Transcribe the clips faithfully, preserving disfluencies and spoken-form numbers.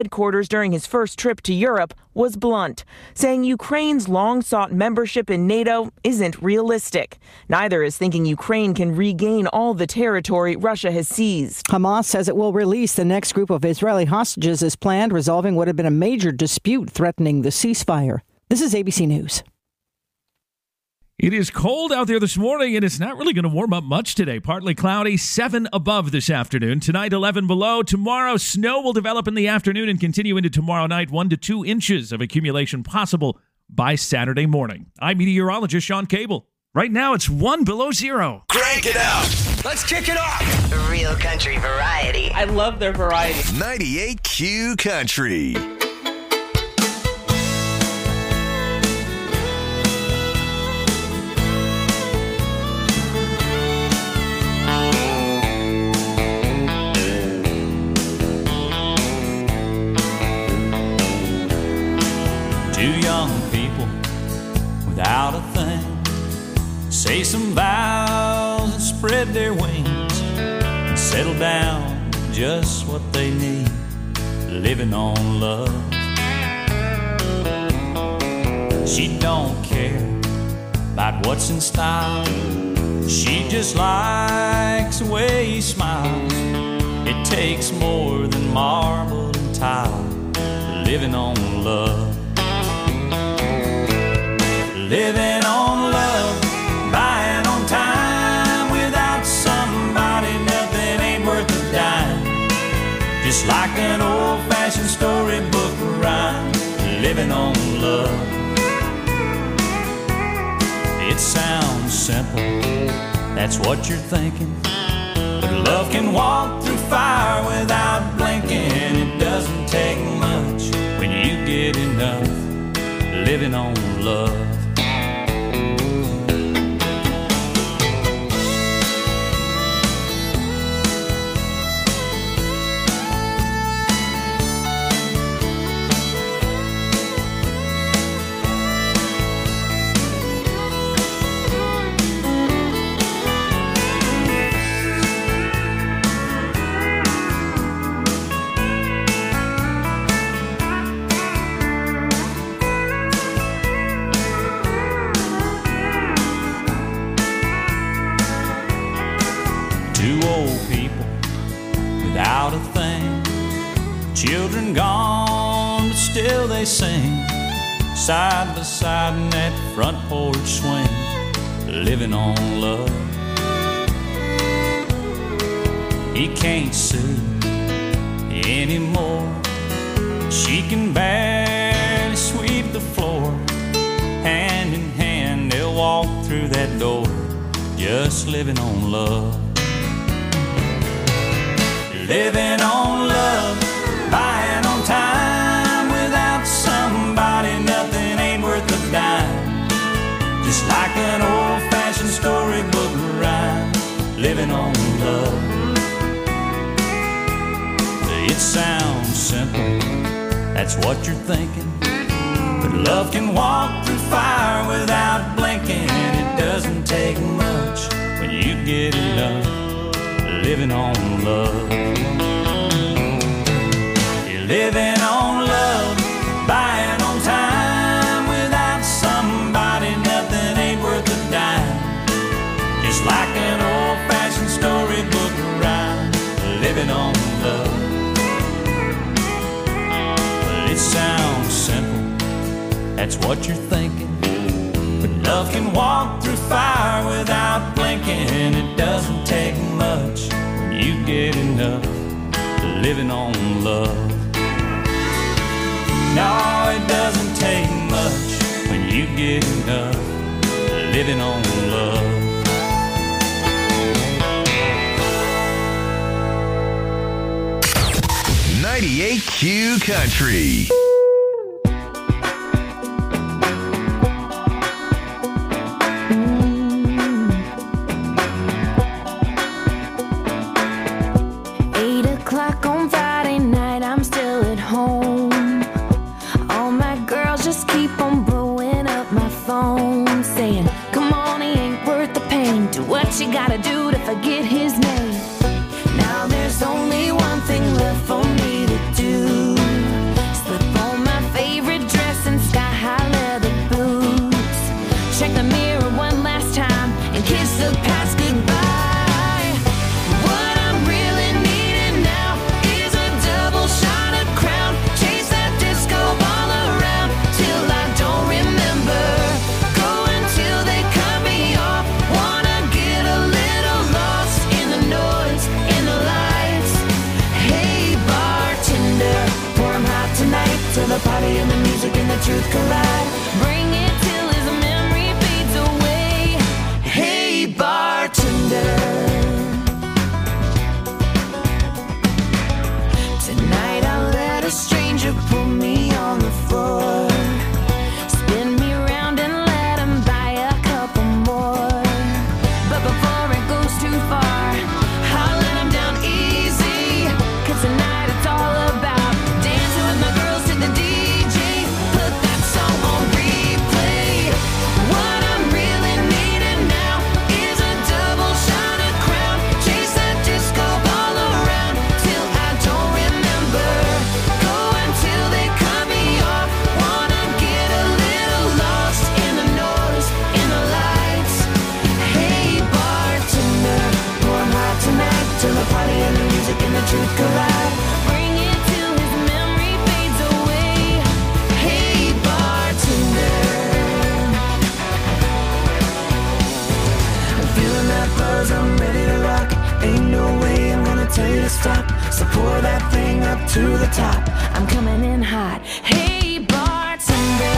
headquarters during his first trip to Europe was blunt, saying Ukraine's long-sought membership in NATO isn't realistic. Neither is thinking Ukraine can regain all the territory Russia has seized. Hamas says it will release the next group of Israeli hostages as planned, resolving what had been a major dispute threatening the ceasefire. This is A B C News. It is cold out there this morning, and it's not really going to warm up much today. Partly cloudy, seven above this afternoon. Tonight, eleven below. Tomorrow, snow will develop in the afternoon and continue into tomorrow night. One to two inches of accumulation possible by Saturday morning. I'm meteorologist Sean Cable. Right now, it's one below zero. Crank it up. Let's kick it off. Real country variety. I love their variety. ninety-eight Q Country. Two young people without a thing say some vows and spread their wings and settle down to just what they need, living on love. She don't care about what's in style. She just likes the way he smiles. It takes more than marble and tile, living on love. Living on love, buying on time. Without somebody, nothing ain't worth a dime. Just like an old-fashioned storybook rhyme. Living on love. It sounds simple, that's what you're thinking. But love can walk through fire without blinking. It doesn't take much when you get enough. Living on love. Without a thing, children gone, but still they sing, side by side in that front porch swing, living on love. He can't sue anymore. She can barely sweep the floor. Hand in hand they'll walk through that door, just living on love. Living on love, buying on time. Without somebody, nothing ain't worth a dime. Just like an old-fashioned storybook rhyme. Living on love. It sounds simple, that's what you're thinking. But love can walk through fire without blinking. It doesn't take much when you get enough. Living on love. You're living on love, buying on time. Without somebody, nothing ain't worth a dime. Just like an old-fashioned storybook rhyme. Living on love. Well, it sounds simple, that's what you're thinking. But love can walk through fire without blinking. It doesn't take much when you get enough. Living on love. No, it doesn't take much when you get enough. Living on love. ninety-eight Q Country. You gotta do to forget his name. Now there's only one thing left for me to do. till the party and the music and the truth collide. Bring it till his memory fades away. Hey bartender, tonight I'll let a stranger put me on the floor. Spin me round and let him buy a couple more. But before it goes too far, I'll let him down easy, 'cause tonight it's all about dancing with my girls to the D J. Put that song on replay. What I'm really needing now is a double shot of Crown. Chase that disco ball around till I don't remember. Go until they cut me off. Wanna get a little lost in the noise, in the lights. Hey bartender, pour 'em hot tonight till the party and the music and the truth collide. bring it till his memory fades away. Hey bartender, I'm feeling that buzz, I'm ready to rock. Ain't no way I'm gonna tell you to stop. So pour that thing up to the top. I'm coming in hot. Hey, bartender.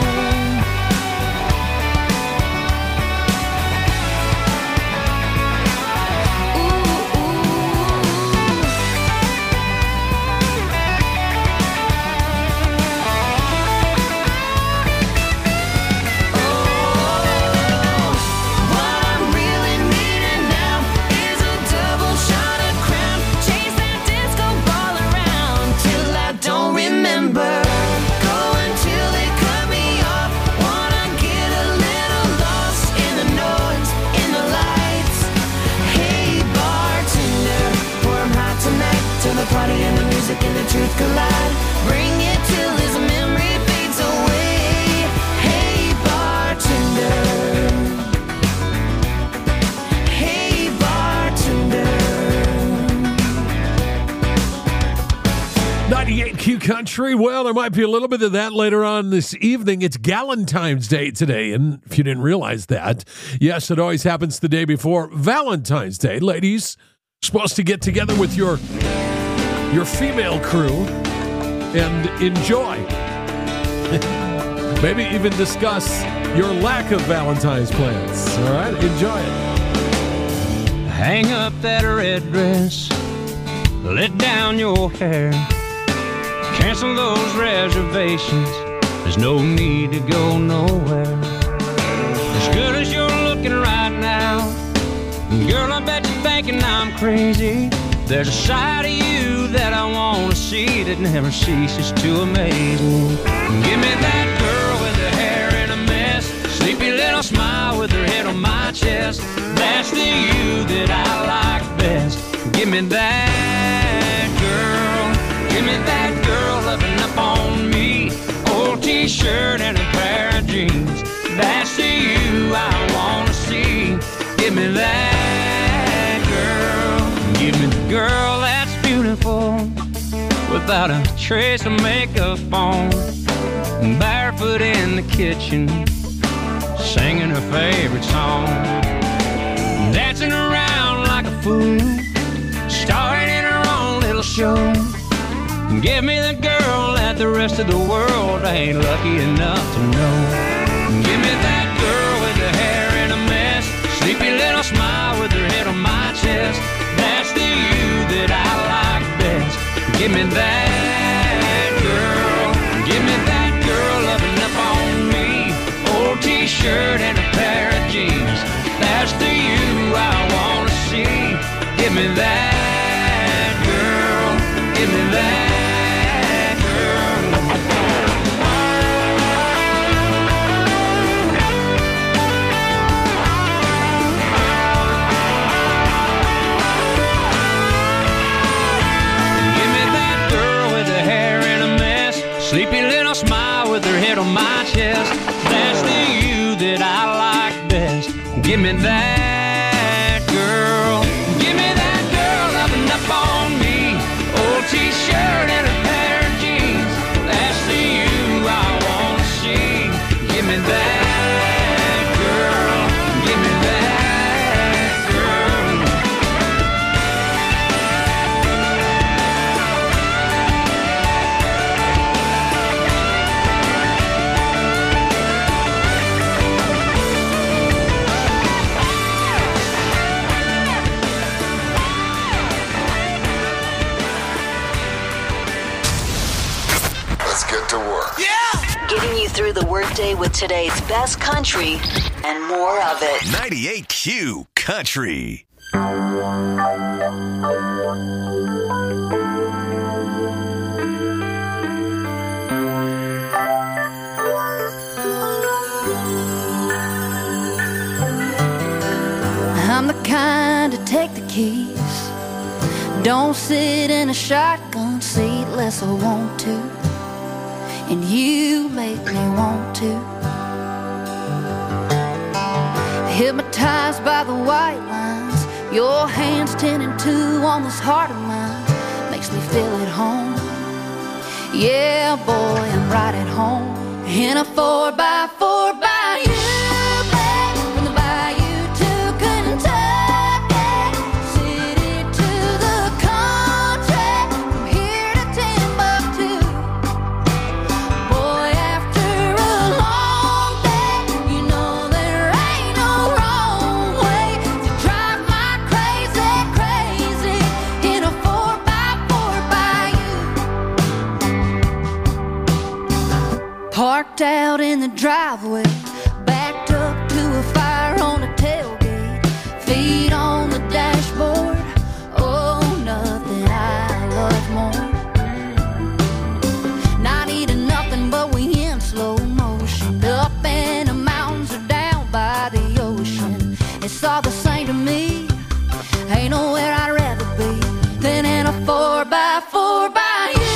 What I'm really needing now is a double shot of Crown. Chase that disco ball around till I don't remember. Go until they cut me off. Wanna get a little lost in the noise, in the lights. Hey bartender, pour 'em hot tonight till the party and the music and the truth collide. Bring it till his memory fades away. Hey bartender, hey bartender. ninety-eight Q Country. Well, there might be a little bit of that later on this evening. It's Galentine's Day today. And if you didn't realize that, yes, it always happens the day before Valentine's Day. Ladies, supposed to get together with your your female crew and enjoy. Maybe even discuss your lack of Valentine's plans. All right? Enjoy it. Hang up that red dress, let down your hair, cancel those reservations. There's no need to go nowhere. As good as you're looking right now, girl, I bet you're thinking I'm crazy. There's a side of you that I want to see that never ceases to amaze me. Give me that girl with her hair in a mess, sleepy little smile with her head on my chest. That's the you that I like best. Give me that girl. Give me that girl loving up on me. Old t-shirt and a pair of jeans. That's the you I want to see. Give me that girl. Give me the girl that's beautiful, without a trace of makeup on, barefoot in the kitchen, singing her favorite song, dancing around like a fool, starring in her own little show. Give me the girl that the rest of the world ain't lucky enough to know. Give me that girl with her hair in a mess, sleepy little smile with her head on my chest. That's the you that I like best. Give me that girl. Give me that girl loving up on me. Old t-shirt and a pair of jeans. That's the you I want to see. Give me that girl. Give me that. Sleepy little smile with her head on my chest. That's the you that I like best. Give me that girl. Give me that girl loving up on me. Old t-shirt and a pair of jeans. That's the you I want to see. Give me that girl. Give me that girl. let's get to work. Getting you through the workday with today's best country and more of it. ninety-eight Q Country. I'm the kind to take the keys. Don't sit in a shotgun seat unless I want to. And you make me want to. Hypnotized by the white lines, your hands ten and two on this heart of mine. Makes me feel at home. Yeah, boy, I'm right at home. In a four by four by you. Parked out in the driveway, backed up to a fire on the tailgate, feet on the dashboard. Oh, nothing I love more. Not eating nothing, but we in slow motion. Up in the mountains or down by the ocean. It's all the same to me. Ain't nowhere I'd rather be than in a four by four by you.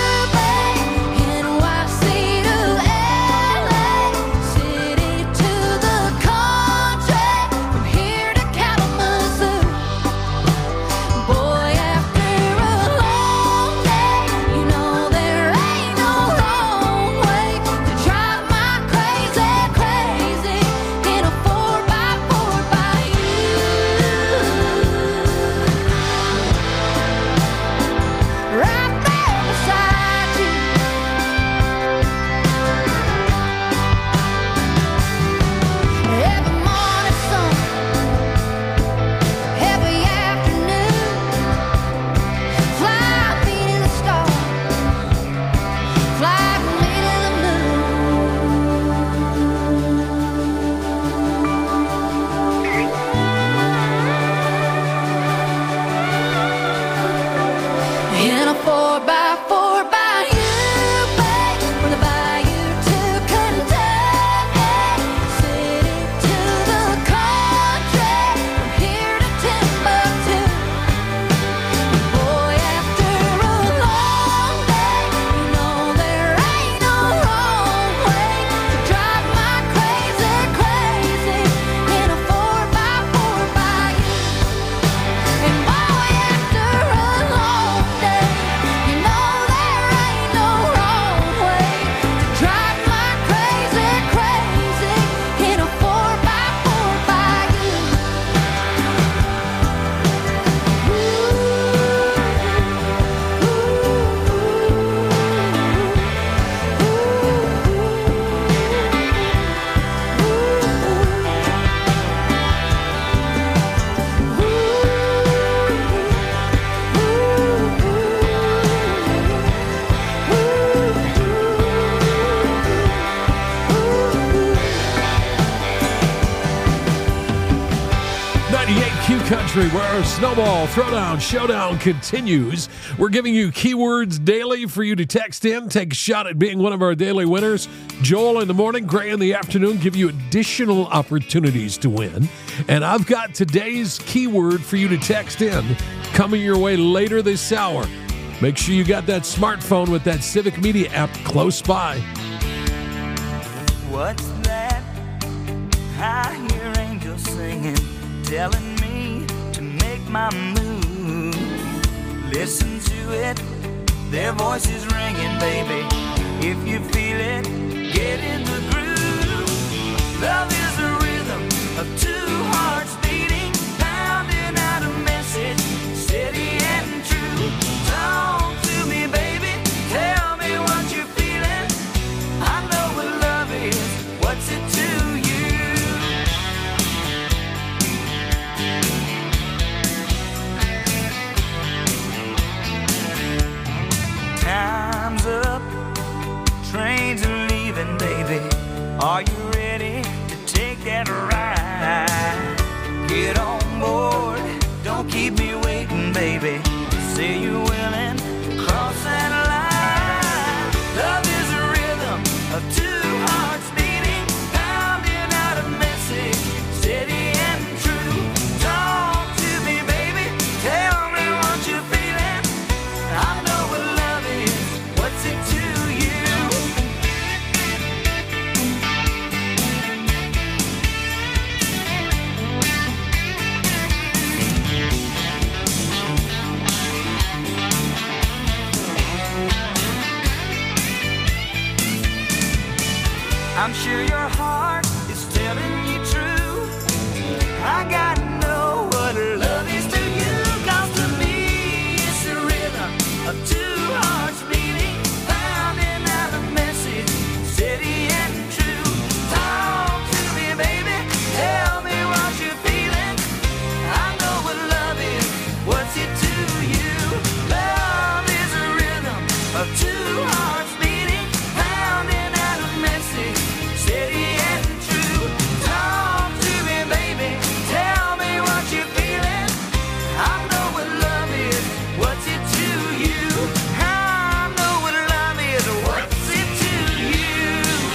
Country, where our Snowball Throwdown Showdown continues. We're giving you keywords daily for you to text in. Take a shot at being one of our daily winners. Joel in the morning, Gray in the afternoon give you additional opportunities to win. And I've got today's keyword for you to text in coming your way later this hour. Make sure you got that smartphone with that Civic Media app close by. What's that? I hear angels singing, telling me to make my move. Listen to it, their voices ringing, baby. If you feel it, get in the groove. Love is the rhythm of two hearts beating, pounding out a message, steady and true. Talk to me, baby, tell me what you're feeling. I know what love is, what's it to you? Time's up, Are you ready to take that ride? Get on board, don't keep me waiting, baby. Say you're willing to cross that line. Love is a rhythm of two hearts beating, pounding out a message, steady and true. Talk to me, baby, tell me what you're feeling. I know what love is, what's it to you? I'm sure your heart is telling you true. I gotta know what love is to you. 'Cause to me, it's a rhythm of two hearts beating, pounding out a message, steady and true. Talk to me, baby, tell me what you're feeling. I know what love is, what's it to you? Love is a rhythm of two hearts beating, pounding out a message, steady and true. Talk to me, baby, tell me what you're feeling. I know what love is, what's it to you? I know what love is, what's it to you?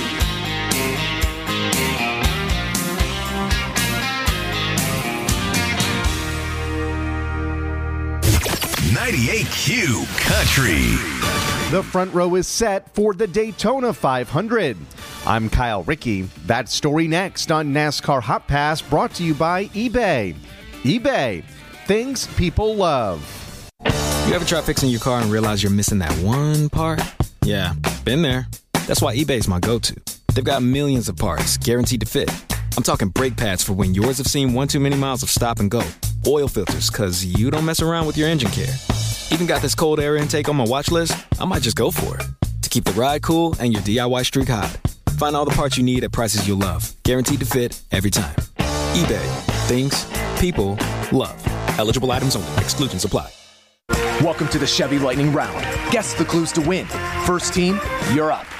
ninety-eight Q Country. The front row is set for the Daytona five hundred. I'm Kyle Rickey. That story next on NASCAR Hot Pass, brought to you by eBay. eBay, things people love. You ever try fixing your car and realize you're missing that one part? Yeah, been there. That's why eBay's my go-to. They've got millions of parts, guaranteed to fit. I'm talking brake pads for when yours have seen one too many miles of stop and go. Oil filters, because you don't mess around with your engine care. Even got this cold air intake on my watch list. I might just go for it. To keep the ride cool and your D I Y streak hot. Find all the parts you need at prices you'll love. Guaranteed to fit every time. eBay. Things people love. Eligible items only. Exclusions apply. Welcome to the Chevy Lightning Round. Guess the clues to win. First team, you're up.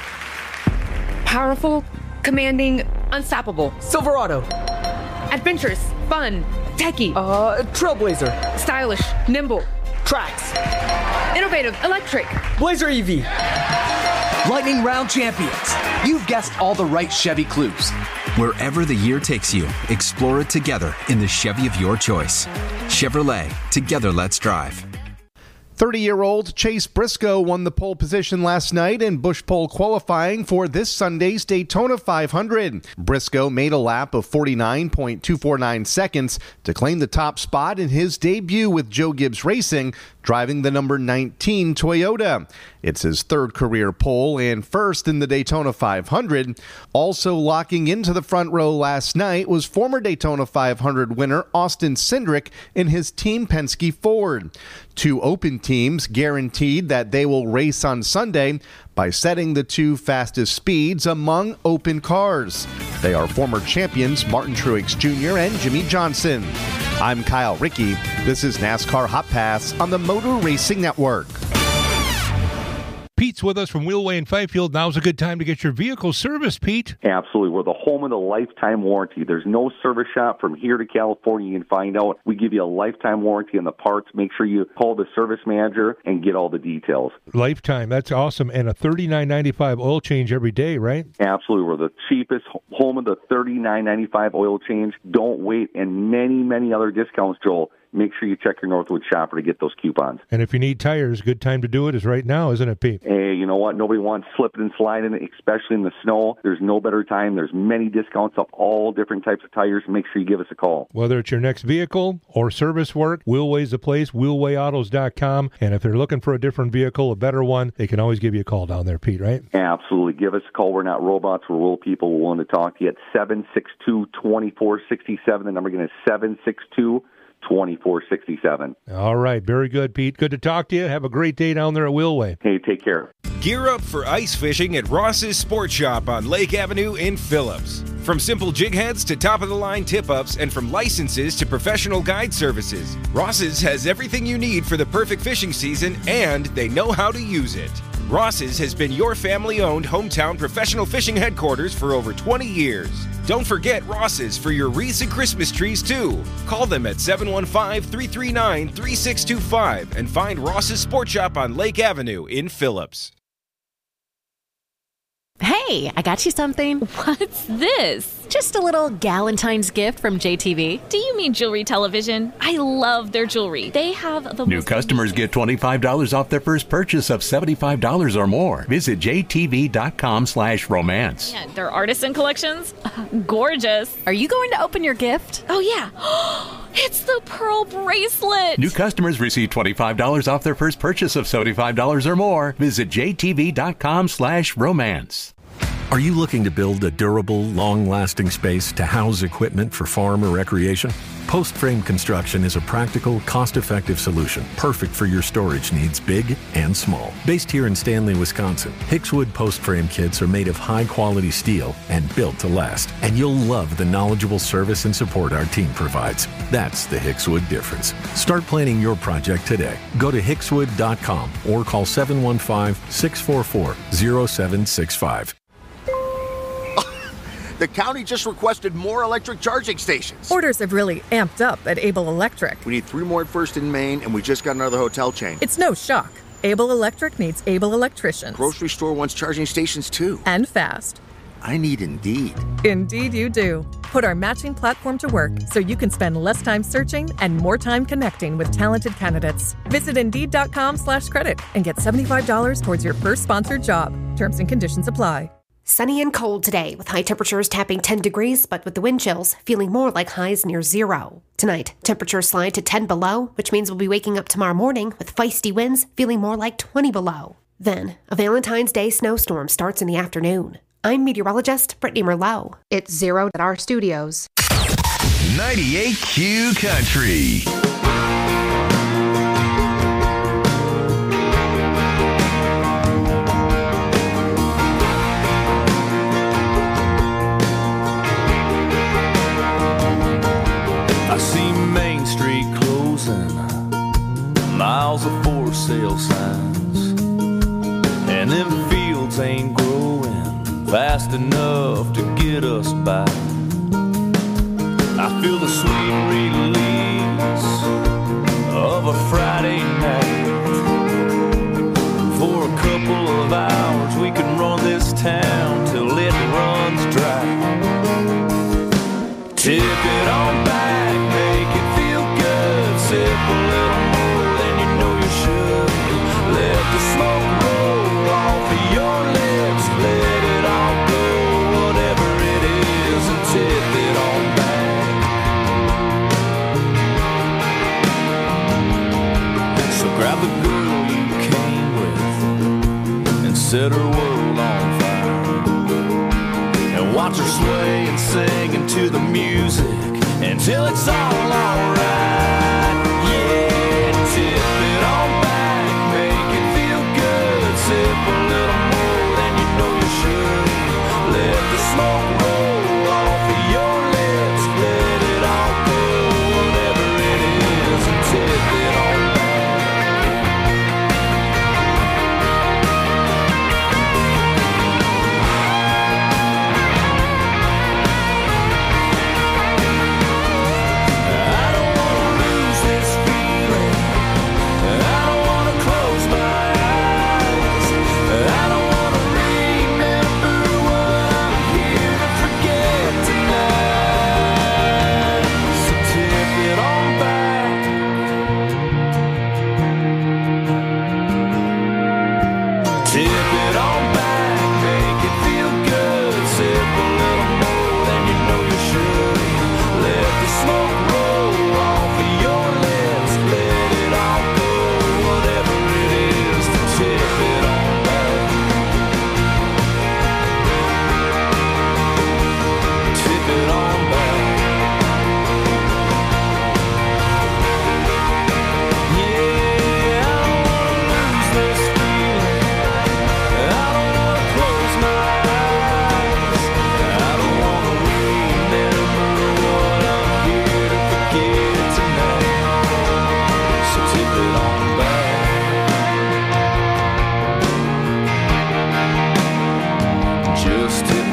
Powerful, commanding, unstoppable. Silverado. Adventurous, fun, techie. Uh, Trailblazer. Stylish, nimble. Trax. Innovative, electric. Blazer E V. Lightning Round champions. You've guessed all the right Chevy clues. Wherever the year takes you, explore it together in the Chevy of your choice. Chevrolet, together let's drive. thirty-year-old Chase Briscoe won the pole position last night in Busch Pole qualifying for this Sunday's Daytona five hundred. Briscoe made a lap of forty-nine point two four nine seconds to claim the top spot in his debut with Joe Gibbs Racing, driving the number nineteen Toyota. It's his third career pole and first in the Daytona five hundred. Also locking into the front row last night was former Daytona five hundred winner Austin Cindric in his Team Penske Ford. Two open teams guaranteed that they will race on Sunday by setting the two fastest speeds among open cars. They are former champions Martin Truex Junior and Jimmy Johnson. I'm Kyle Rickey. This is NASCAR Hot Pass on the Motor Racing Network. Pete's with us from Wheelway in Fifield. Now's a good time to get your vehicle serviced, Pete. Absolutely. We're the home of the lifetime warranty. There's no service shop from here to California you can find out. We give you a lifetime warranty on the parts. Make sure you call the service manager and get all the details. Lifetime. That's awesome. And a thirty-nine ninety-five oil change every day, right? Absolutely. We're the cheapest, home of the thirty-nine ninety-five oil change. Don't wait. And many, many other discounts, Joel. Make sure you check your Northwood shopper to get those coupons. And if you need tires, good time to do it is right now, isn't it, Pete? Hey, you know what? Nobody wants slipping and sliding, especially in the snow. There's no better time. There's many discounts of all different types of tires. Make sure you give us a call. Whether it's your next vehicle or service work, Wheelway's the place, wheelway autos dot com. And if they're looking for a different vehicle, a better one, they can always give you a call down there, Pete, right? Absolutely. Give us a call. We're not robots. We're real people. We're willing to talk to you at seven six two, two four six seven. The number again is seven six two, twenty-four sixty-seven. All right. Very good, Pete. Good to talk to you. Have a great day down there at Wheelway. Hey, take care. Gear up for ice fishing at Ross's Sport Shop on Lake Avenue in Phillips. From simple jig heads to top-of-the-line tip-ups and from licenses to professional guide services, Ross's has everything you need for the perfect fishing season, and they know how to use it. Ross's has been your family-owned hometown professional fishing headquarters for over twenty years. Don't forget Ross's for your wreaths and Christmas trees, too. Call them at seven one five, three three nine, three six two five and find Ross's Sport Shop on Lake Avenue in Phillips. Hey, I got you something. What's this? Just a little Galentine's gift from J T V. Do you mean jewelry television? I love their jewelry. They have the New most customers get twenty-five dollars off their first purchase of seventy-five dollars or more. Visit jtv.com slash romance. Yeah, their artisan collections. Gorgeous. Are you going to open your gift? Oh, yeah. It's the pearl bracelet. New customers receive twenty-five dollars off their first purchase of seventy-five dollars or more. Visit jtv.com slash romance. Are you looking to build a durable, long-lasting space to house equipment for farm or recreation? Post Frame Construction is a practical, cost-effective solution, perfect for your storage needs, big and small. Based here in Stanley, Wisconsin, Hickswood Post Frame kits are made of high-quality steel and built to last. And you'll love the knowledgeable service and support our team provides. That's the Hickswood difference. Start planning your project today. Go to hickswood dot com or call seven one five, six four four, zero seven six five. The county just requested more electric charging stations. Orders have really amped up at Able Electric. We need three more at First and Main, and we just got another hotel chain. It's no shock. Able Electric needs able electricians. Grocery store wants charging stations too. And fast. I need Indeed. Indeed you do. Put our matching platform to work so you can spend less time searching and more time connecting with talented candidates. Visit Indeed.com slash credit and get seventy-five dollars towards your first sponsored job. Terms and conditions apply. Sunny and cold today, with high temperatures tapping ten degrees, but with the wind chills feeling more like highs near zero. Tonight, temperatures slide to ten below, which means we'll be waking up tomorrow morning with feisty winds feeling more like twenty below. Then, a Valentine's Day snowstorm starts in the afternoon. I'm meteorologist Brittany Merlot. It's zero at our studios. ninety-eight Q Country. I see Main Street closing, miles of for sale signs, and them fields ain't growing fast enough to get us by. I feel the sweet release of a Friday night. For a couple of hours we can run this town till it runs dry. Tip it on back, make it feel good. Sip a little more than you know you should. Let the smoke roll off of your lips. Let it all go, whatever it is, and tip it on back. So grab the girl you came with and set her world on fire. And watch her sway and sing into the music until it's all alright. Yeah, tip it on back, make it feel good. Sip a little more than you know you should. Let the smoke roll off of your lips. Let it all go, whatever it is, and tip it on back. I don't wanna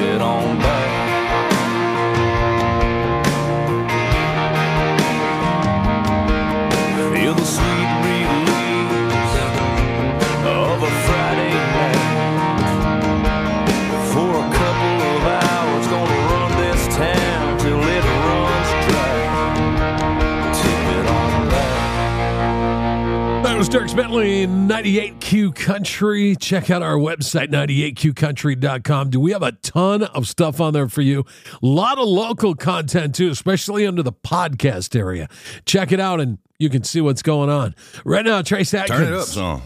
it on back. Feel the sweet release of a Friday night. For a couple of hours, gonna run this town till it runs dry. Tip it on back. That was Dirk Bentley, ninety-eight Q Country. Check out our website, ninety-eight Q country dot com. Do we have a ton of stuff on there for you? A lot of local content, too, especially under the podcast area. Check it out, and you can see what's going on. Right now, Trace Atkins. Turn it up, son.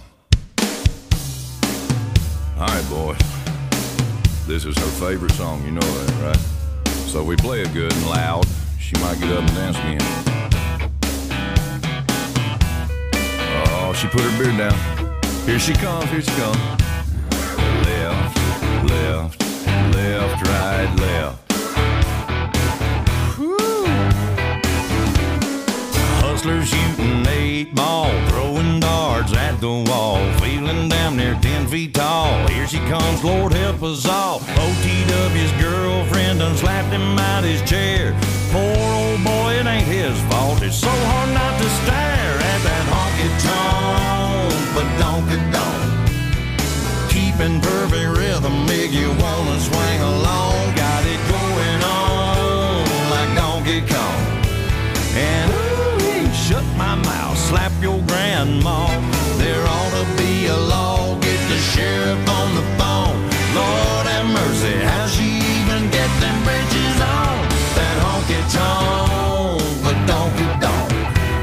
All right, boy. This is her favorite song, you know that, right? So we play it good and loud. She might get up and dance again. Oh, she put her beard down. Here she comes, here she comes. Left, left, left, right, left. Hustlers shooting eight ball, throwing darts at the wall, feeling damn near ten feet tall. Here she comes, Lord help us all. O T W's girlfriend done slapped him out his chair. Poor old boy, it ain't his fault. It's so hard not to stare at that honky tonk, but don't get don't. Keeping perfect rhythm make you wanna swing along. Got it going on like Donkey Kong. And shut my mouth, slap your grandma. There ought to be a law, get the sheriff on the phone. Lord have mercy, how she even get them bridges on? That honky tonk, but donkey donk.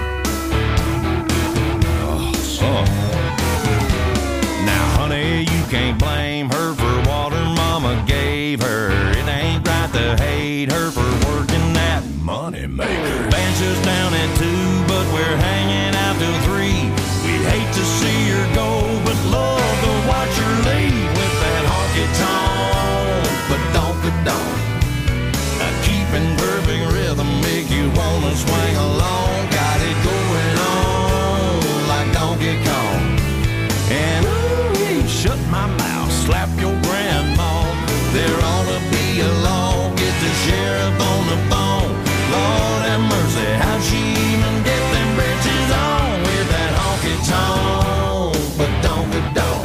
Oh, son. Now, honey, you can't blame her for what her mama gave her. It ain't right to hate her for working that money maker. Bench us down at two, but we're hanging out till three. We'd hate to see her go, but love to watch her leave with that honky tonk, but donkey donk. Now keeping perfect rhythm make you wanna swing along. Got it going on like Donkey Kong. And ooh, shut my mouth, slap your grandma. There ought to be a law, get the sheriff on the phone. Lord have mercy, how'd she even get them britches on with that honky tonk, but donkey donk.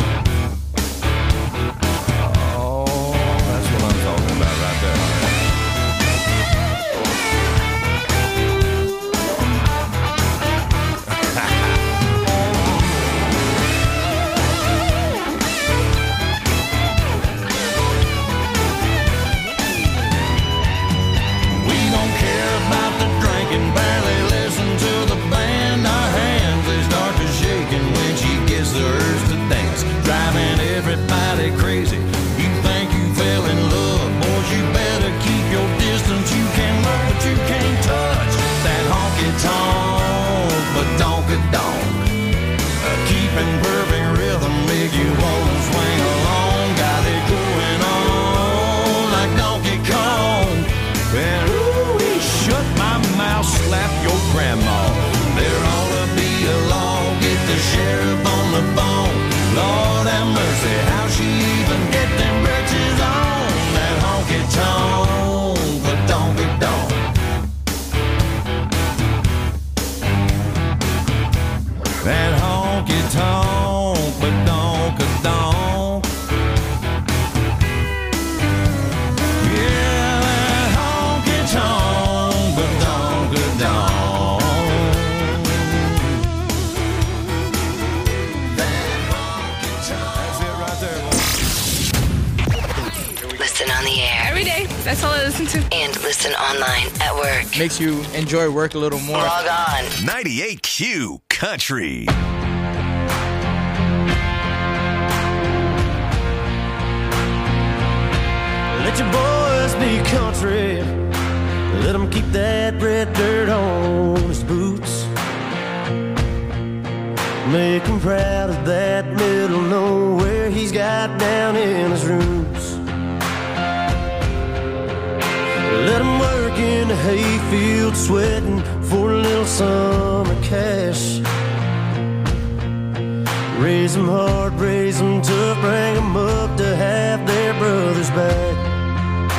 Oh, that's what I'm talking about right there. We don't care about the drinking, barely listen to the band. Our hands, they start to shaking when she gets the urge to dance, driving everybody crazy. You think you fell in love, boys, you better keep your distance. You can look, but you can't touch that honky tonk, but donkey donk. Uh, keeping perfect rhythm make you wanna swing along. Got it going on like Donkey Kong. And ooh, shut my mouth, slap your grandma. There ought to be a law, get the sheriff on the phone. Lord have mercy, how she even get them britches on? That honky tonk, but donkey donk. That honky tonk, but donkey donk. Yeah, that honky tonk, but donkey donk. That honky tonk. That's it right there. Listen on the air. Every day. That's all I listen to. And listen online at work. Makes you enjoy work a little more. Log on. ninety-eight Q Country. Let your boys be country. Let them keep that red dirt on his boots. Make him proud of that middle nowhere he's got down in his roots. Let him work in the hayfield sweating for a little summer cash. Raise them hard, raise them tough, bring them up to half their brother's back.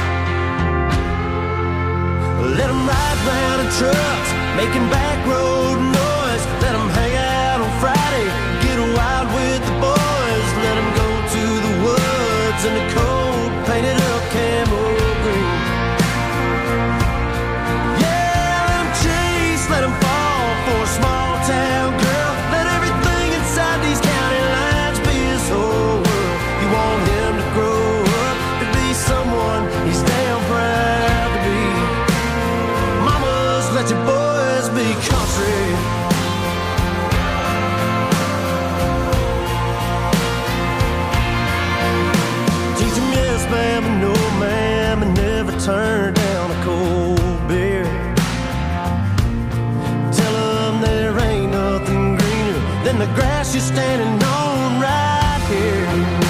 round in trucks, making back road noise. Let them hang out on Friday, get wild with the boys. Let them go to the woods in the cold, painted up camo green. Yeah, let them chase, let them fall for a small town girl. Let everything inside these county lines be his whole world. You want him to grow up to be someone he's damn proud to be. Mamas, let your boys be country. Teach him yes, ma'am, and no, ma'am, and never turn down a cold beer. Tell him there ain't nothing greener than the grass you're standing on right here.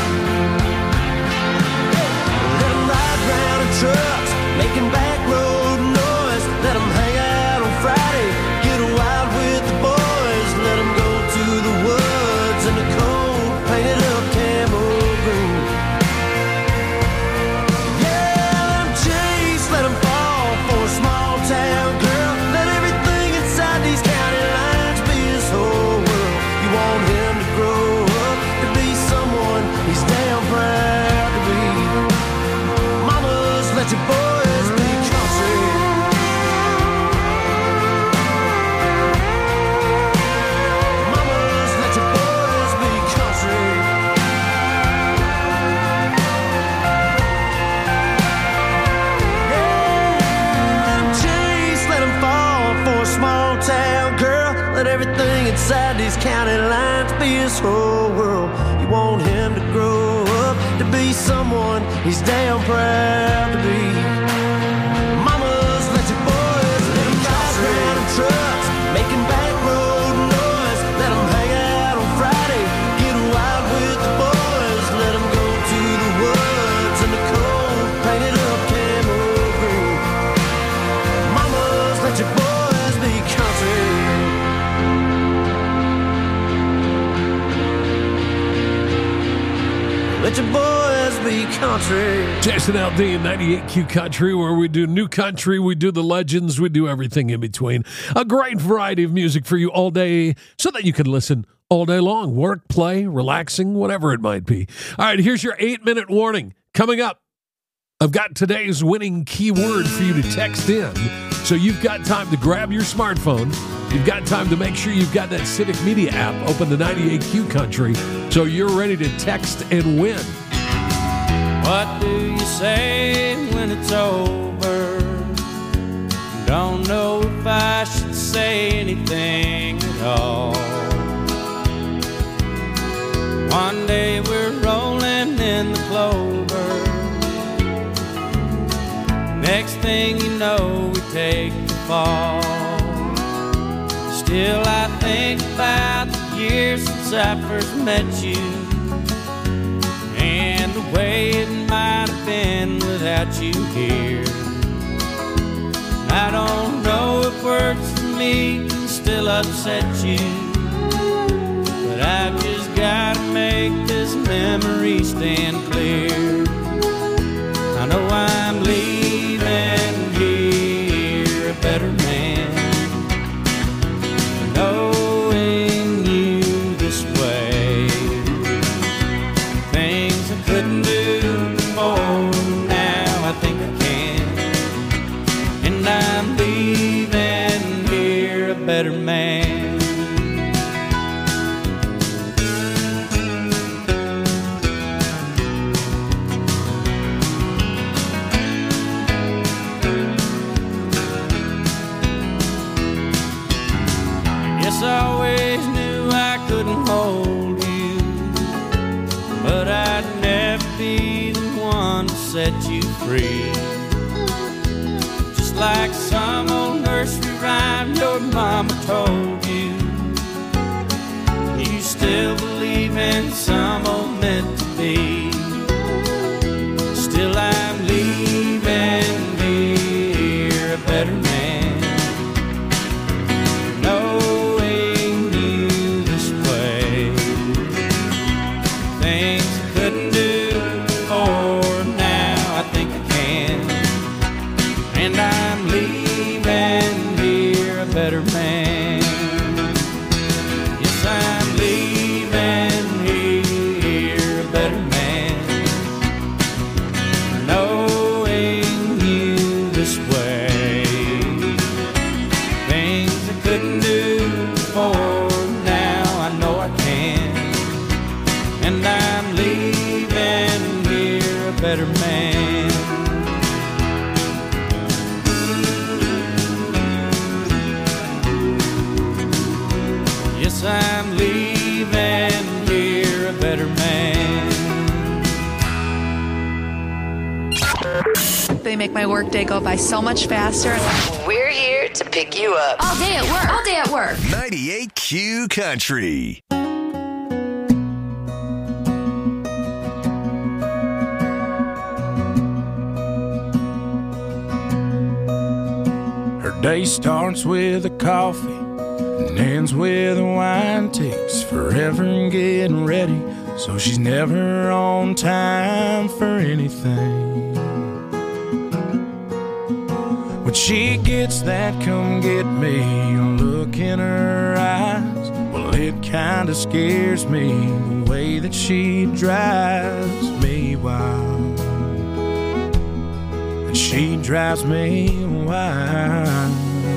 Let him ride round in trucks, making back road noise. Let him hang out on Friday, get wild with the boys. Let him go to the woods in the cold, painted up camo green. Yeah, let him chase, let him fall for a small town girl. Let everything inside these county lines be his whole world. You want him to grow up to be someone he's damn proud to be. Mamas, let your boys be country. Mamas, let your boys be country. Yeah, let him chase, let him fall for a small town girl. Let everything inside these county lines be his whole world. You want him to grow up to be someone he's damn proud to be. Mamas, let your boys let him ride round in trucks, making back road noise. Let him hang out on Friday, get wild with the boys. Let him go to the woods in the cold, painted up camo green. Mamas, let your boys be country. Let your boys be country. Jason Aldean, ninety-eight Q Country, where we do new country, we do the legends, we do everything in between. A great variety of music for you all day so that you can listen all day long. Work, play, relaxing, whatever it might be. All right, here's your eight-minute warning. Coming up, I've got today's winning keyword for you to text in. So you've got time to grab your smartphone. You've got time to make sure you've got that Civic Media app open to ninety-eight Q Country so you're ready to text and win. What do you say when it's over? Don't know if I should say anything at all. One day we're rolling in the clover. Next thing you know, we take the fall. Still I think about the years since I first met you, and the way it might have been without you here. I don't know if words for me can still upset you, but I've just gotta make this memory stand clear. I know I'm leaving here a better man, knowing you this way. Things I couldn't do before, now I think I can. And I'm leaving here a better man. Yes, I always knew I couldn't hold you, but I'd never be the one to set you free. Just like some old nursery rhyme your mama told you, you still believe in some old meant to be. Still I'm leaving here a better man. And I'm leaving better man. Yes, I'm leaving here a better man. They make my workday go by so much faster. We're here to pick you up. All day at work. All day at work. ninety-eight Q Country. Her day starts with a coffee and ends with a wine. Takes forever in getting ready, so she's never on time for anything. When she gets that come get me look in her eyes, well, it kinda scares me the way that she drives me wild. And she drives me wild.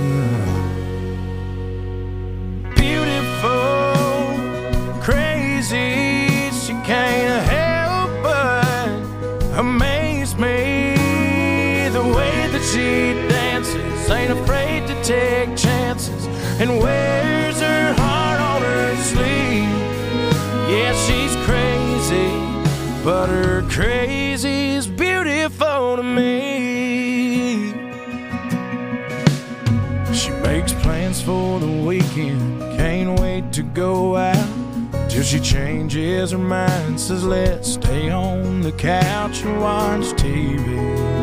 Beautiful, crazy, she can't help but amaze me. The way that she dances, ain't afraid to take chances, and wears her heart on her sleeve. Yeah, she's crazy, but her crazy's beautiful to me. She makes plans for the weekend, can't wait to go out, till she changes her mind, says let's stay on the couch and watch T V.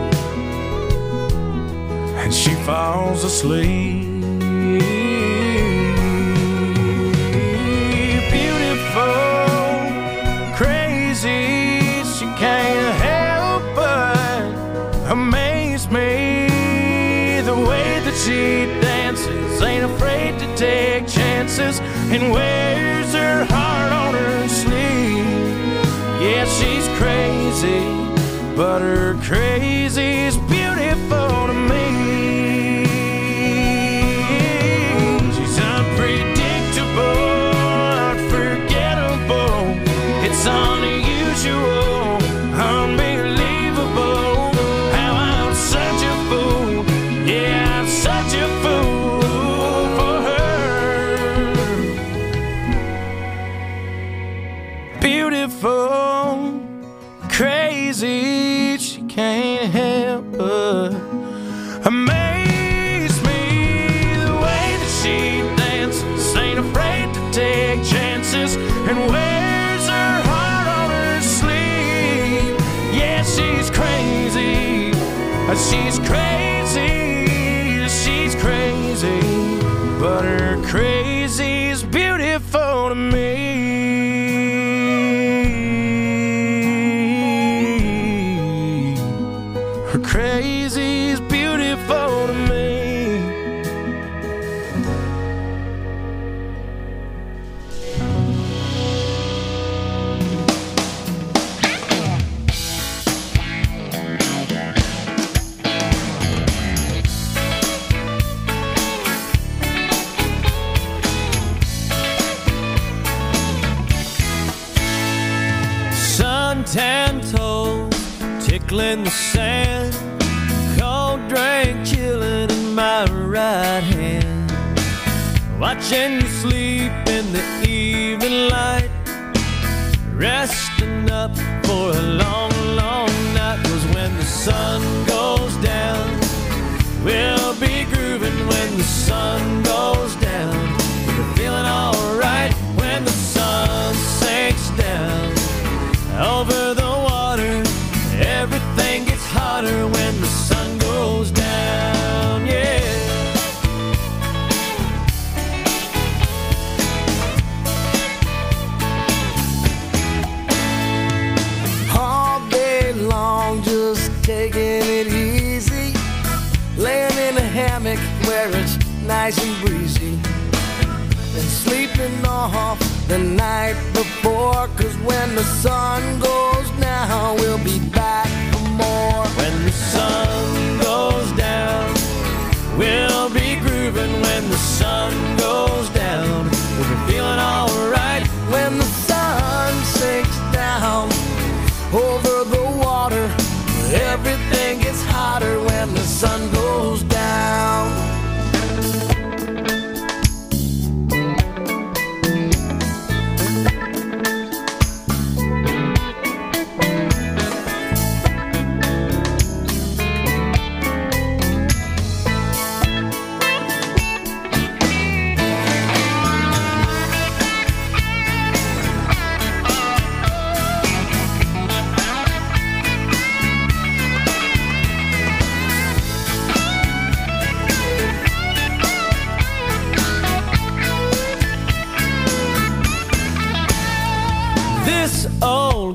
And she falls asleep. Beautiful, crazy, she can't help but amaze me. The way that she dances, ain't afraid to take chances, and wears her heart on her sleeve. Yeah, she's crazy, but her crazy's beautiful to me. She's unpredictable, unforgettable. It's unusual, unbelievable, how I'm such a fool. Yeah, I'm such a fool for her. Beautiful, crazy, she can't help but amaze me. The way that she dances, ain't afraid to take chances, and wears her heart on her sleeve. Yeah, she's crazy, she's crazy, she's crazy, but her crazy's beautiful to me. Crazy's beautiful to me. Suntan toes tickling the sand, cold drink chilling in my right hand, watching you sleep in the evening light, resting up for a long, long night. 'Cause when the sun goes down, we'll be grooving. When the sun goes down, we're feeling alright. When the sun sinks down over the water, everything gets hotter when the sun goes down, yeah. All day long, just taking it easy, laying in a hammock where it's nice and breezy, and sleeping off the night before. 'Cause when the sun goes down, we'll be back for more. When the sun goes down, we'll be grooving. When the sun goes down, we'll be feeling alright. When the sun sinks down over the water,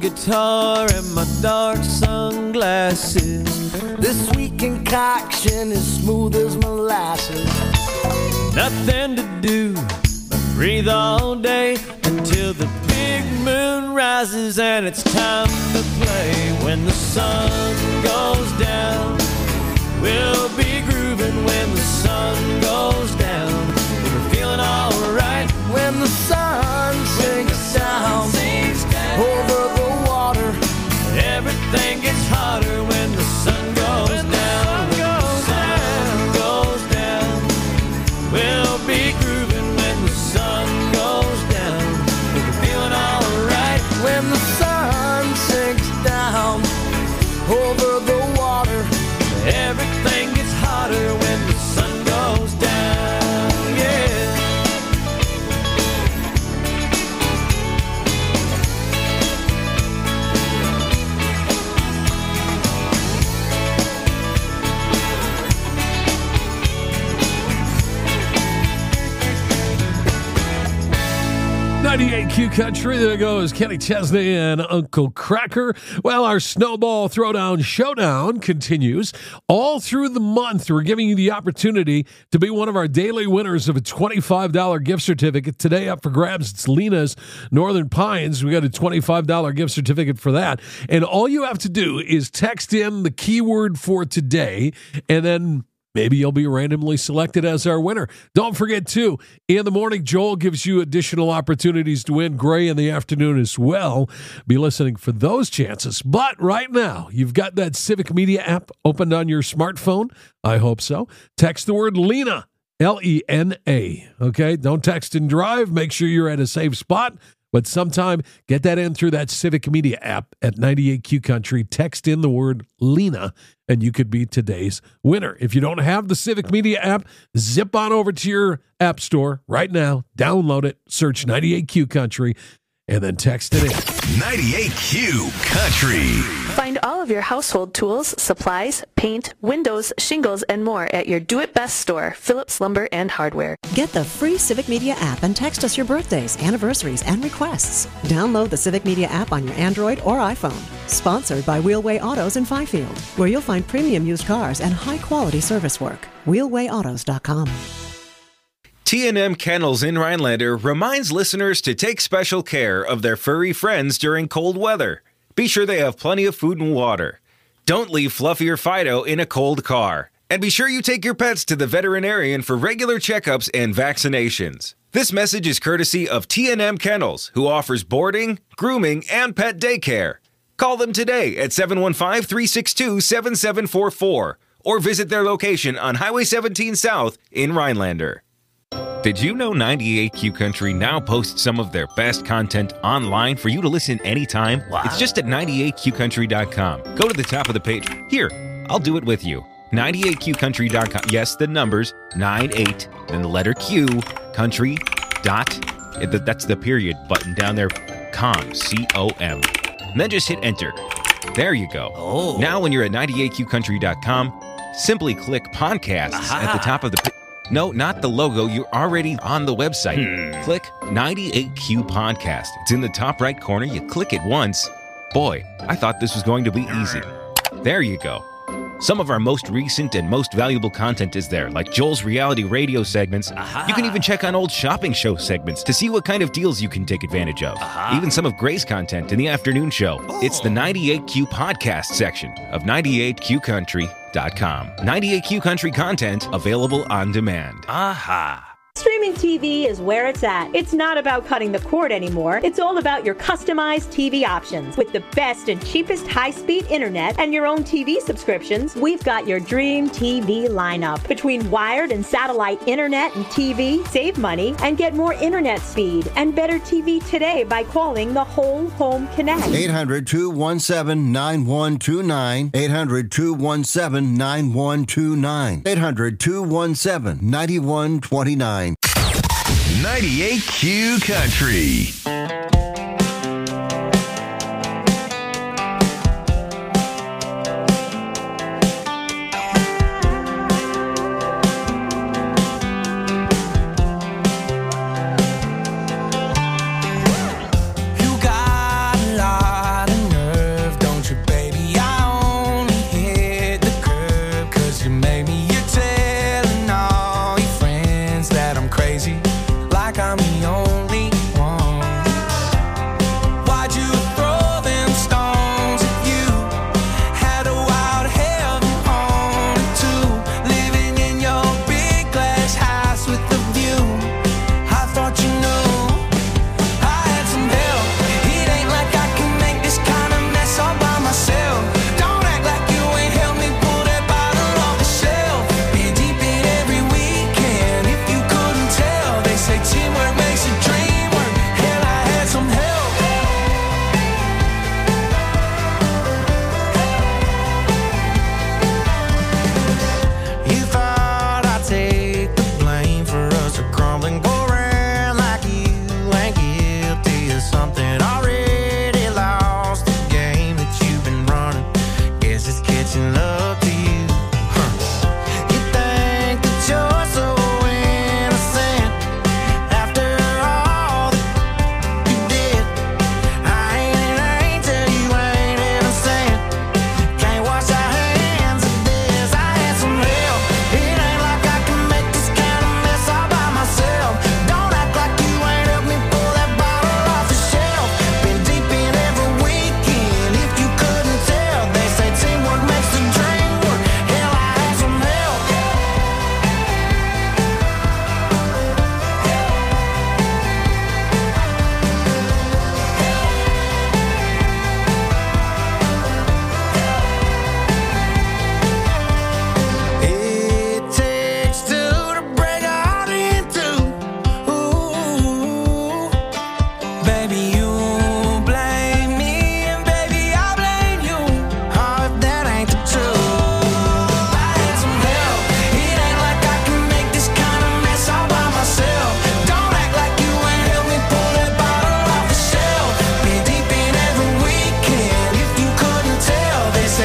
guitar and my dark sunglasses. This sweet concoction is smooth as molasses. Nothing to do but breathe all day until the big moon rises and it's time to play. When the sun goes down, we'll be grooving. When the sun goes down, we're feeling alright. When the sun sinks down over the water, everything gets hotter. When the sun goes down, when the sun goes down, we'll be grooving. When the sun goes down, we're feeling alright. When the sun sinks down over the water, everything gets hotter. When the sun goes down, yeah. ninety-eight Q Country, there goes Kenny Chesney and Uncle Cracker. Well, our Snowball Throwdown Showdown continues all through the month. We're giving you the opportunity to be one of our daily winners of a twenty-five dollars gift certificate. Today up for grabs, it's Lena's Northern Pines. We got a twenty-five dollars gift certificate for that. And all you have to do is text in the keyword for today, and then maybe you'll be randomly selected as our winner. Don't forget, too, in the morning, Joel gives you additional opportunities to win. Gray in the afternoon as well. Be listening for those chances. But right now, you've got that Civic Media app opened on your smartphone. I hope so. Text the word Lena, L E N A. Okay? Don't text and drive. Make sure you're at a safe spot. But sometime, get that in through that Civic Media app at ninety-eight Q Country. Text in the word Lena, and you could be today's winner. If you don't have the Civic Media app, zip on over to your app store right now. Download it. Search ninety-eight Q Country, and then text it in. ninety-eight Q Country. Find all of your household tools, supplies, paint, windows, shingles, and more at your do-it-best store, Phillips Lumber and Hardware. Get the free Civic Media app and text us your birthdays, anniversaries, and requests. Download the Civic Media app on your Android or iPhone. Sponsored by Wheelway Autos in Fifield, where you'll find premium used cars and high-quality service work. wheelway autos dot com. T and M Kennels in Rhinelander reminds listeners to take special care of their furry friends during cold weather. Be sure they have plenty of food and water. Don't leave Fluffy or Fido in a cold car. And be sure you take your pets to the veterinarian for regular checkups and vaccinations. This message is courtesy of T and M Kennels, who offers boarding, grooming, and pet daycare. Call them today at seven one five, three six two, seven seven four four or visit their location on Highway seventeen South in Rhinelander. Did you know ninety-eight Q Country now posts some of their best content online for you to listen anytime? Wow. It's just at ninety-eight Q country dot com. Go to the top of the page. Here, I'll do it with you. ninety-eight Q country dot com. Yes, the numbers, ninety-eight, then the letter Q, country, dot, that's the period button down there, com, C O M. And then just hit enter. There you go. Oh. Now when you're at ninety-eight Q country dot com, simply click podcasts Aha. at the top of the page. No, not the logo. You're already on the website. Hmm. Click ninety-eight Q Podcast. It's in the top right corner. You click it once. Boy, I thought this was going to be easy. There you go. Some of our most recent and most valuable content is there, like Joel's reality radio segments. Aha. You can even check on old shopping show segments to see what kind of deals you can take advantage of. Aha. Even some of Gray's content in the afternoon show. Oh. It's the ninety-eight Q Podcast section of ninety-eight Q country dot com. ninety-eight Q Country content available on demand. Aha. Streaming T V is where it's at. It's not about cutting the cord anymore. It's all about your customized T V options. With the best and cheapest high-speed internet and your own T V subscriptions, we've got your dream T V lineup. Between wired and satellite internet and T V, save money and get more internet speed and better T V today by calling the Whole Home Connect. eight hundred, two one seven, nine one two nine. eight hundred, two one seven, nine one two nine. eight hundred, two one seven, nine one two nine. ninety-eight Q Country. You got a lot of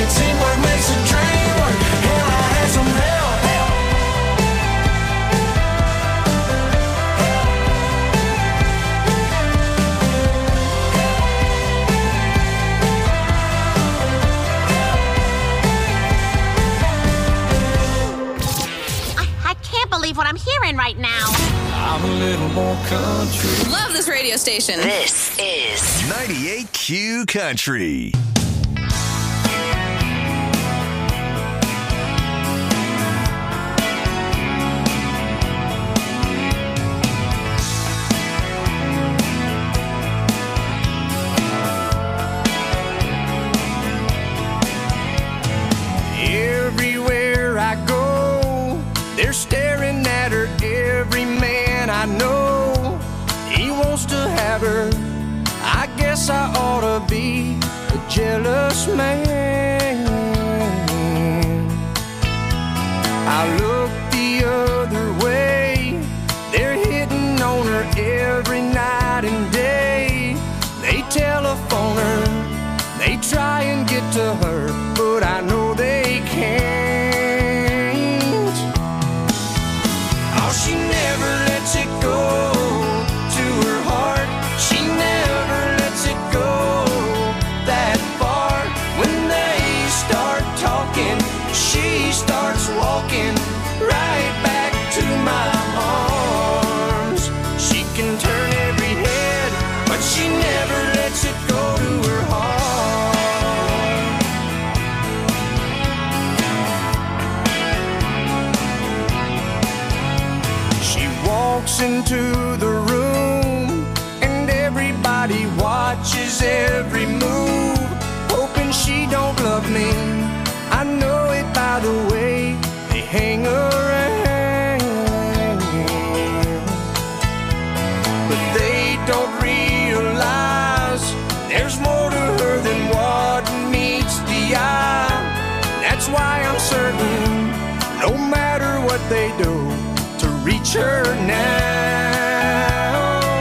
teamwork makes the dream work. Hell, I had some help. I can't believe what I'm hearing right now. I'm a little more country. Love this radio station. This is ninety-eight Q Country. Everywhere I go, they're staring at her. Every man I know, he wants to have her. I guess I ought to be a jealous man. I look the other way, they're hitting on her every night and day. They telephone her, they try and get to her, but I know they can't. Oh, she never lets it go to her heart. She never lets it go that far. When they start talking, she starts walking right back to my arms. She can turn every head, but she never lets it go to her heart. She walks into the room and everybody watches every move, hoping she don't love me. I know it by the way they hang around, but they don't realize there's more to her than what meets the eye. That's why I'm certain, no matter what they do, to reach her now.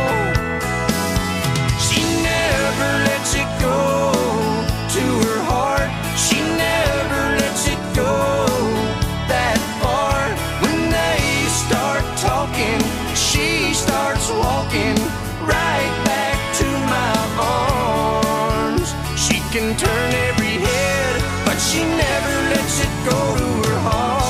She never lets it go to her heart. She never lets it go that far. When they start talking, she starts walking right back to my arms. She can turn every head, but she never lets it go to her heart.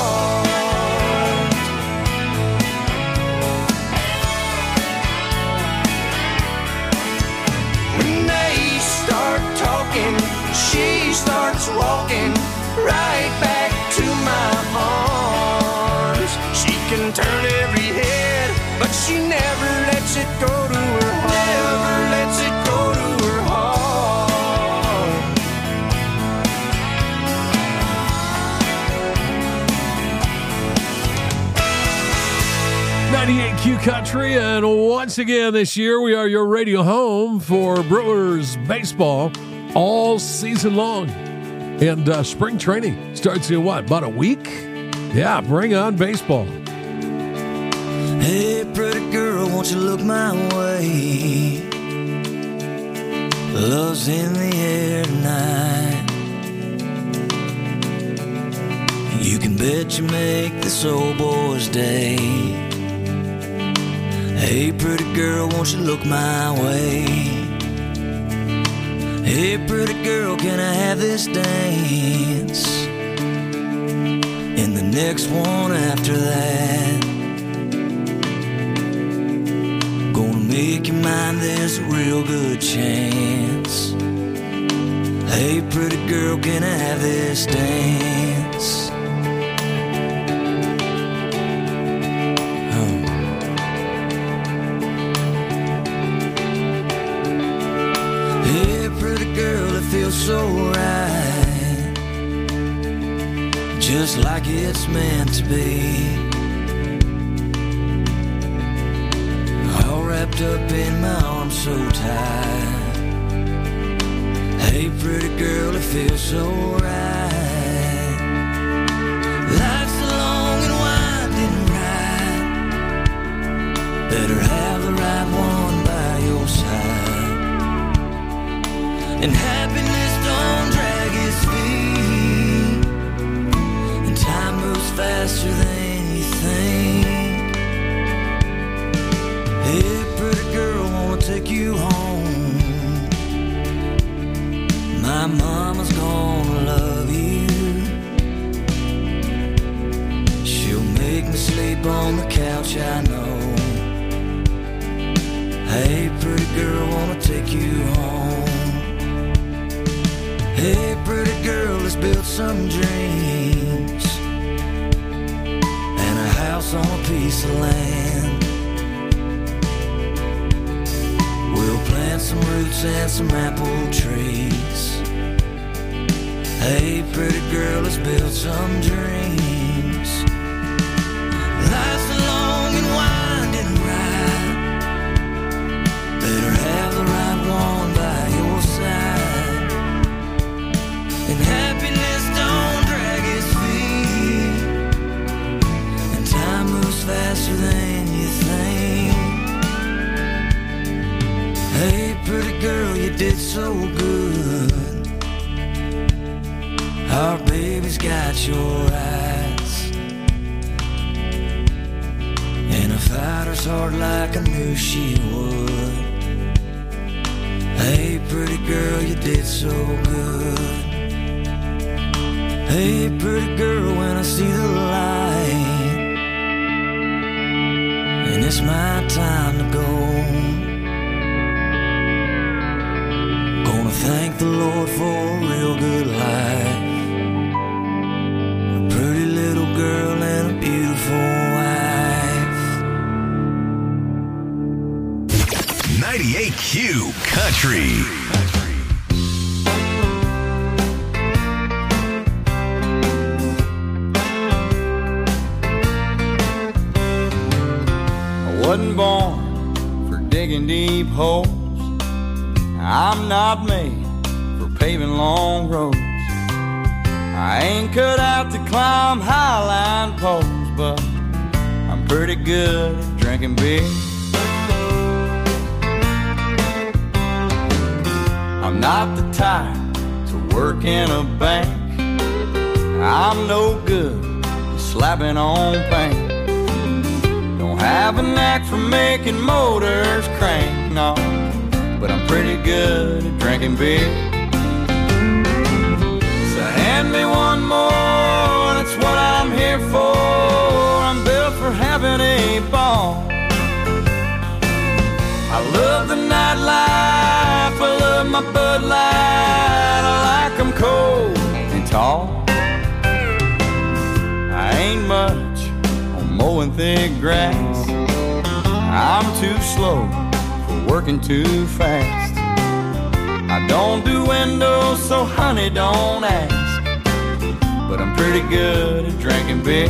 When they start talking, she starts walking right back to my arms. She can turn every head, but she never lets it go to her heart. Never lets it go to her heart. ninety-eight Q Country, and once again this year we are your radio home for Brewers baseball all season long. And uh, spring training starts in what, about a week? Yeah, bring on baseball. Hey, pretty girl, won't you look my way? Love's in the air tonight. You can bet you make this old boy's day. Hey, pretty girl, won't you look my way? Hey, pretty girl, can I have this dance? And the next one after that. Gonna make you mine, there's a real good chance. Hey, pretty girl, can I have this dance? Huh. Hey, pretty girl, it feels so right, just like it's meant to be. Wrapped up in my arms so tight. Hey, pretty girl, it feels so right. Life's a long and winding ride. Better have the right one by your side. And happiness don't drag its feet. on the couch, I know. Hey, pretty girl, wanna take you home. Hey, pretty girl, let's build some dreams and a house on a piece of land. We'll plant some roots and some apple trees. Hey, pretty girl, let's build some dreams. Life's a long and winding ride. Better have the right one by your side. And happiness don't drag its feet. And time moves faster than you think. Hey, pretty girl, you did so good. Our baby's got your eyes and a fighter's heart like I knew she would. Hey, pretty girl, you did so good. Hey, pretty girl, when I see the light and it's my time to go, gonna thank the Lord for a real good life. Pretty little girl and a beautiful wife. ninety-eight Q Country. I wasn't born for digging deep holes. I'm not made for paving long roads. I ain't cut out to climb highline poles, but I'm pretty good at drinking beer. I'm not the type to work in a bank. I'm no good at slapping on paint. Don't have a knack for making motors crank, no, but I'm pretty good at drinking beer. Hand me one more, that's what I'm here for. I'm built for having a ball. I love the nightlife, I love my Bud Light. I like 'em cold and tall. I ain't much on mowing thick grass. I'm too slow for working too fast. I don't do windows, so honey, don't ask. But I'm pretty good at drinking beer.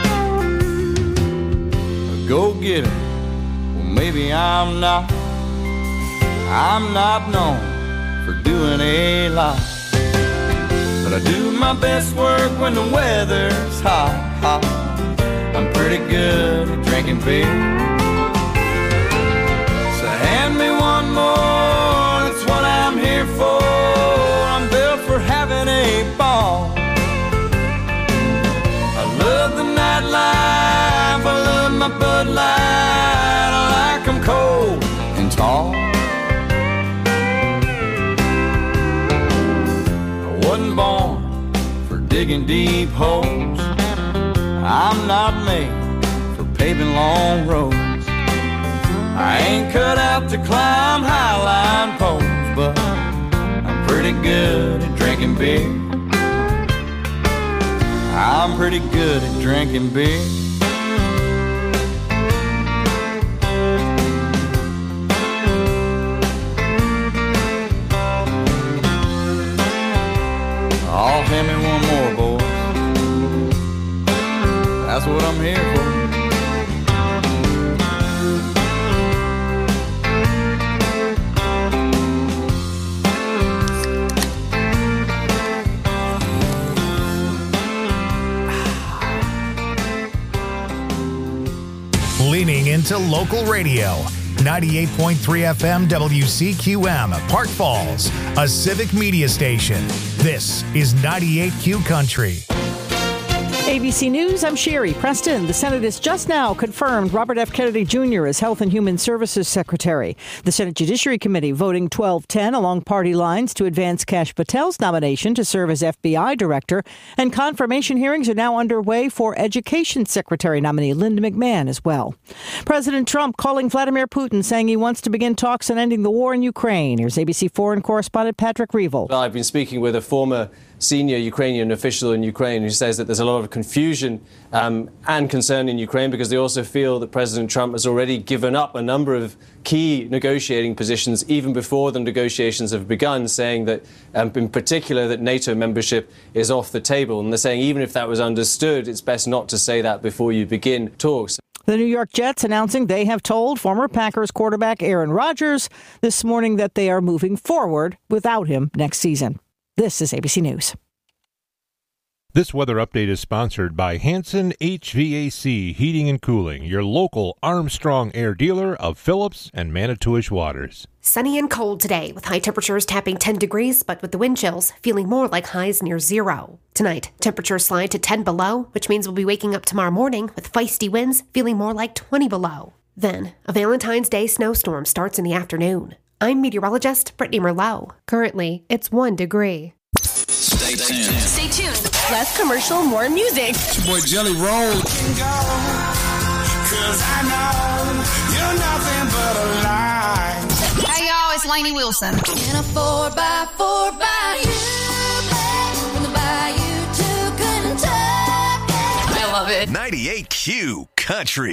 A go-getter, well maybe I'm not. I'm not known for doing a lot, but I do my best work when the weather's hot, hot. I'm pretty good at drinking beer. So hand me one more, that's what I'm here for. I'm built for having a ball. I love the nightlife, I love my Bud Light. I like 'em cold and tall. I wasn't born for digging deep holes. I'm not made for paving long roads. I ain't cut out to climb highline poles, but I'm pretty good at drinking beer. I'm pretty good at drinking beer. Oh, hand me one more, boys. That's what I'm here for. Leaning into local radio. ninety-eight point three F M W C Q M, Park Falls, a civic media station. This is ninety-eight Q Country. A B C News, I'm Sherry Preston. The Senate has just now confirmed Robert F. Kennedy Junior as Health and Human Services Secretary. The Senate Judiciary Committee voting twelve ten along party lines to advance Kash Patel's nomination to serve as F B I Director. And confirmation hearings are now underway for Education Secretary nominee Linda McMahon as well. President Trump calling Vladimir Putin, saying he wants to begin talks on ending the war in Ukraine. Here's A B C foreign correspondent Patrick Reevell. Well, I've been speaking with a former senior Ukrainian official in Ukraine who says that there's a lot of confusion um, and concern in Ukraine because they also feel that President Trump has already given up a number of key negotiating positions even before the negotiations have begun, saying that um, in particular that NATO membership is off the table. And they're saying even if that was understood, it's best not to say that before you begin talks. The New York Jets announcing they have told former Packers quarterback Aaron Rodgers this morning that they are moving forward without him next season. This is A B C News. This weather update is sponsored by Hanson H V A C Heating and Cooling, your local Armstrong Air dealer of Phillips and Manitowish waters. Sunny and cold today, with high temperatures tapping ten degrees, but with the wind chills feeling more like highs near zero. Tonight, temperatures slide to ten below, which means we'll be waking up tomorrow morning with feisty winds feeling more like twenty below. Then, a Valentine's Day snowstorm starts in the afternoon. I'm meteorologist Brittany Merlot. Currently, it's one degree. Stay tuned. Stay tuned. Less commercial, more music. It's your boy Jelly Roll. Cause I know you're nothing but a lie. Hey y'all, it's Lainey Wilson. In a four by four by you, from the bayou to Kentucky. I love it. ninety-eight Q Country.